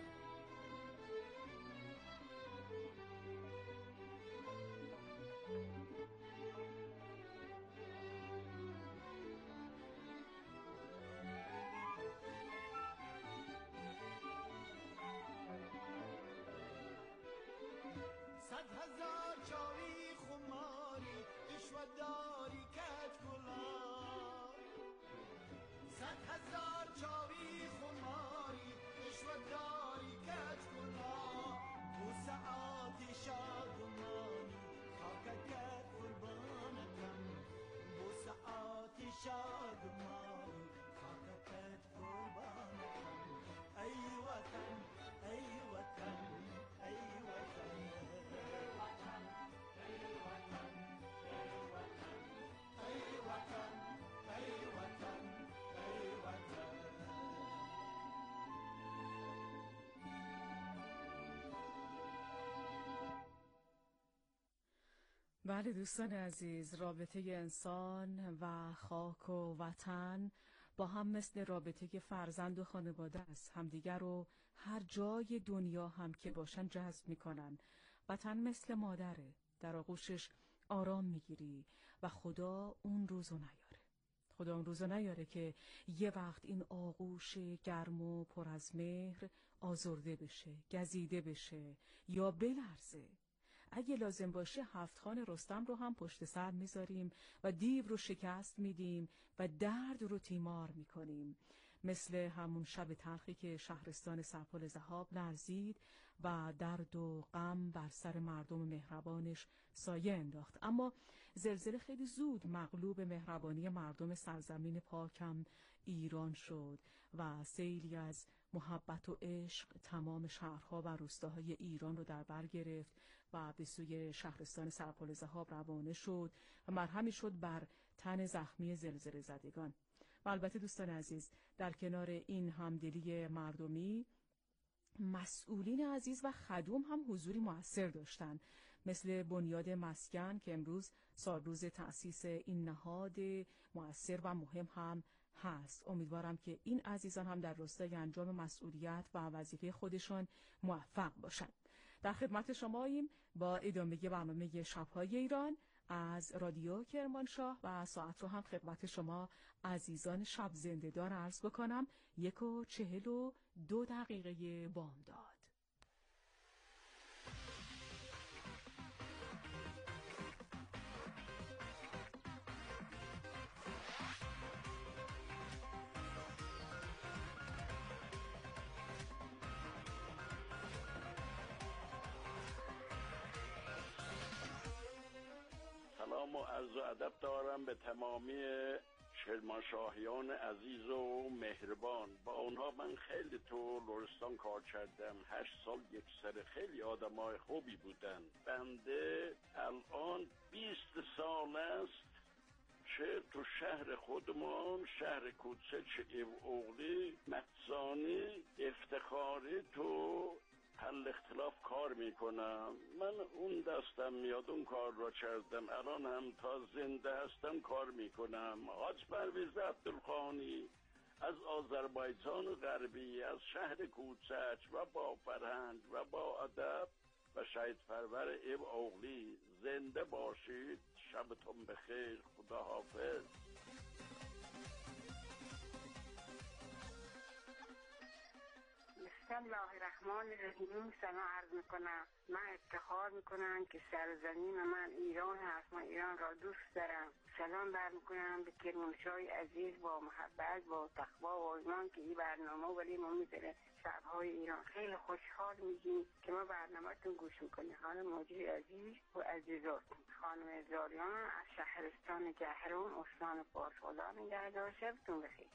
صد هزار چاوی خماری اشوداری کج گلار صد هزار چاوی خماری اشوداری کج گلار تو ساعت شادمانی خاکت قربانکم تو ساعت شادمانی خاکت قربانکم ای وطن ای وطن ای وطن ای وطن ای وطن ای وطن ای وطن ای وطن بله دوستان عزیز، رابطه انسان و خاک و وطن با هم مثل رابطه فرزند و خانواده است. همدیگر رو هر جای دنیا هم که باشن جذب میکنن. وطن مثل مادره، در آغوشش آرام میگیری و خدا اون روزو نیاره. خدا اون روزو نیاره که یه وقت این آغوش گرم و پر از مهر آزرده بشه، گزیده بشه یا بلرزه. اگه لازم باشه 7 خان رستم رو هم پشت سر میذاریم و دیو رو شکست میدیم و درد رو تیمار میکنیم، مثل همون شب تلخی که شهرستان سرپل ذهاب لرزید و درد و غم بر سر مردم مهربانش سایه انداخت. اما زلزله خیلی زود مغلوب مهربانی مردم سرزمین پاکم ایران شد و سیلی از محبت و عشق تمام شهرها و روستاهای ایران رو در بر گرفت و به سوی شهرستان سرپل ذهاب روانه شد و مرهمی شد بر تن زخمی زلزله زدگان. و البته دوستان عزیز، در کنار این همدلی مردمی، مسئولین عزیز و خدوم هم حضوری مؤثر داشتند، مثل بنیاد مسکن که امروز سالروز تأسیس این نهاد مؤثر و مهم هم هست. امیدوارم که این عزیزان هم در راستای انجام مسئولیت و وظیفه خودشان موفق باشند. در خدمت شماییم با ادامه برنامه شب‌های ایران از رادیو کرمانشاه و ساعت رو هم خدمت شما عزیزان شب زنده‌دار عرض بکنم. 1:42 بامداد. سلام و عرض و ادب دارم به تمامی کرمانشاهیان عزیز و مهربان. با اونها من خیلی تو لرستان کار کردم، 8 سال یک سر. خیلی آدمای خوبی بودن. بنده الان 20 سال است که تو شهر خودمان، شهر کوچک اوغلی متزانی افتخاری تو حل اختلاف کار میکنم. من اون دستم میاد اون کار را کردم، الان هم تا زنده هستم کار میکنم. حاج پرویز عبدالخانی از آذربایجان غربی، از شهر کوچک و با فرهنگ و با ادب و شهید پرور اوغلی. زنده باشید، شبتون بخیر، خدا حافظ. بسم الله الرحمن الرحیم. سلام عرض میکنم. من افتخار میکنم که سرزمین من ایران هست. من ایران را دوست دارم. سلام برمیکنم به کرمانشاه عزیز با محبت با تقوا و ایمان که این برنامه ولی ما میذاره شبهای ایران. خیلی خوشحال میشیم که ما برنامه‌تون گوش میکنیم. خانم موجی عزیز و عزیزاتون، خانم زاریان از شهرستان جهرم استان فارس. خدا نگهدار. شبتون بخیر.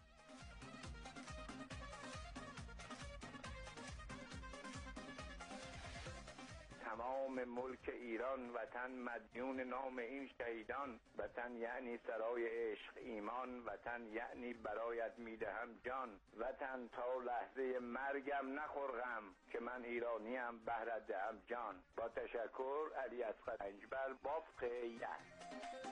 تمام ملک ایران وطن مدیون نام این شهیدان. وطن یعنی سرای عشق ایمان، وطن یعنی برایت میدهم جان. وطن تا لحظه مرگم نخورغم که من ایرانیم بهرت دهم جان. با تشکر، علی اصغر انجبر، بافق یزد.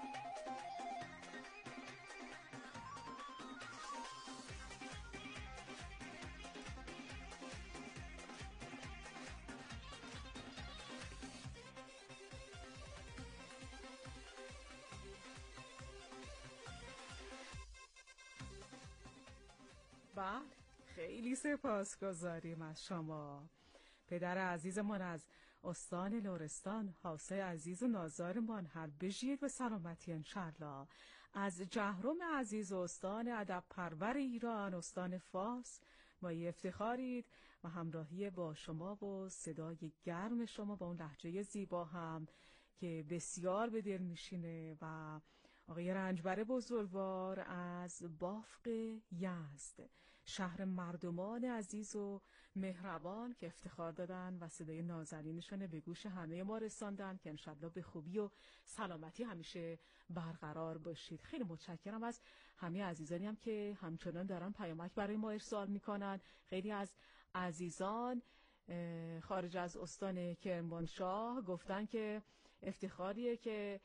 بله، خیلی سپاسگزاریم از شما پدر عزیزمان از استان لرستان. حاسه عزیز و نازارمان هر بژید و سلامتی انشالله. از جهرم عزیز و استان ادب پرور ایران استان فاس ما افتخارید و همراهی با شما و صدای گرم شما با اون لهجه زیبا هم که بسیار به دل میشینه و آقای رنجبر بزرگوار از بافق یزد، شهر مردمان عزیز و مهربان که افتخار دادن و صدای نازنینشون به گوش همه ما رساندن که انشالله به خوبی و سلامتی همیشه برقرار باشید. خیلی متشکرم از همه عزیزانی هم که همچنان دارن پیامک برای ما ارسال میکنن. خیلی از عزیزان خارج از استان کرمانشاه گفتن که افتخاریه که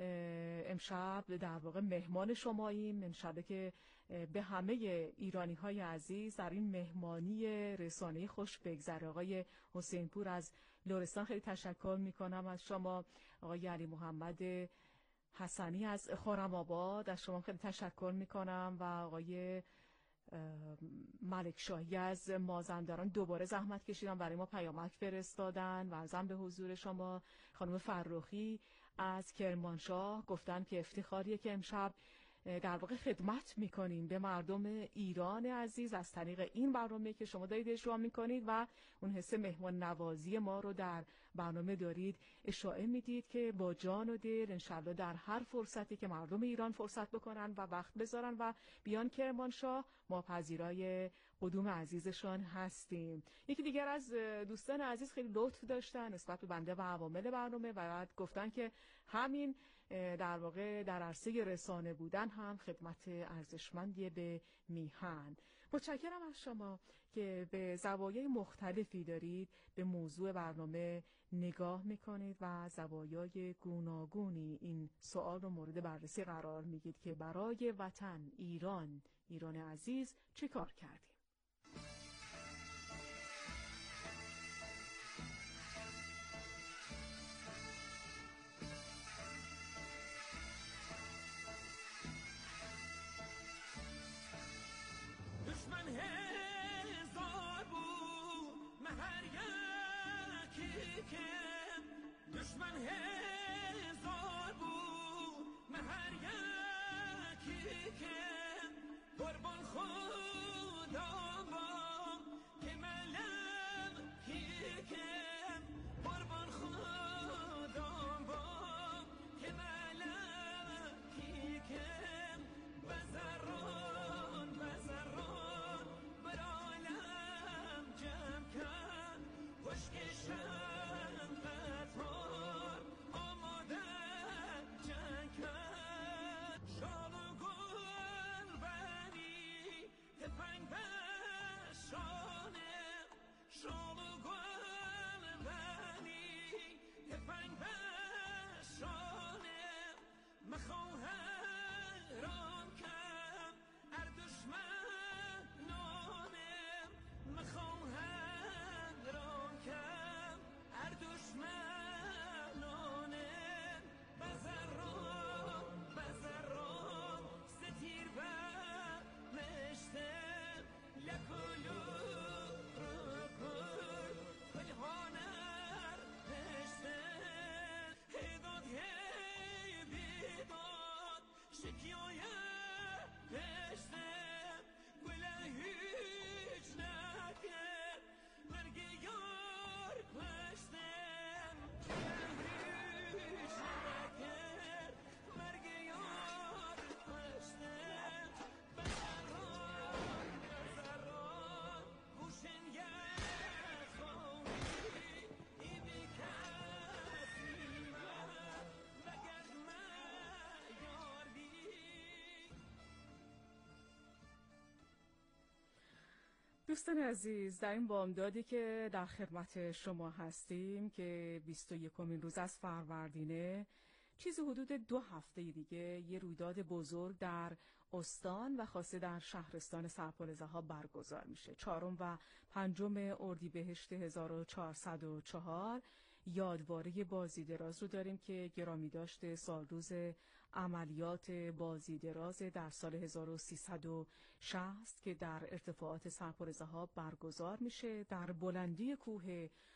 امشب در واقع مهمان شماییم. انشالله که به همه ایرانی های عزیز در این مهمانی رسانه‌ای خوش بگذره. آقای حسین پور از لرستان خیلی تشکر میکنم از شما. آقای علی محمد حسنی از خرم‌آباد از شما خیلی تشکر میکنم و آقای ملک شاهی از مازندران دوباره زحمت کشیدن برای ما پیامک فرستادن و عرضم به حضور شما. خانم فرخی از کرمانشاه گفتن که افتخاریه که امشب در واقع خدمت میکنیم به مردم ایران عزیز از طریق این برنامه که شما دارید اجرا میکنید و اون حس مهمان نوازی ما رو در برنامه دارید اشاعه میدید که با جان و دل انشالله در هر فرصتی که مردم ایران فرصت بکنن و وقت بذارن و بیان کرمانشاه ما پذیرای قدوم عزیزشان هستیم. یکی دیگر از دوستان عزیز خیلی لطف داشتن نسبت به بنده و عوامل برنامه و بعد گفتن که همین در واقع در عرصه رسانه بودن هم خدمت ارزشمندی به میهن. متشکرم از شما که به زوایای مختلفی دارید به موضوع برنامه نگاه میکنید و زوایای گوناگونی این سوال رو مورد بررسی قرار میگید که برای وطن ایران عزیز چه کار کردیم. دشمن هزار بود مهر یکی که دشمن هزار بود مهر یکی که قربان خدا با که ملم که قربان خدا با که ملم که بزران برالم جمع کن خوشگشم قطار آماده جنگ کن شال و گل دوستان عزیز، در این بامدادی که در خدمت شما هستیم که 21مین روز از فروردینه، چیزی حدود 2 هفته دیگه یه رویداد بزرگ در استان و خاصه در شهرستان سرپل‌زها برگزار میشه. 4 و 5 اردیبهشت 1404 یادواره بازیدراز رو داریم که گرامی داشته سالروز عملیات بازیدراز در سال 1360 که در ارتفاعات سرپل‌زها برگزار میشه. در بلندی کوه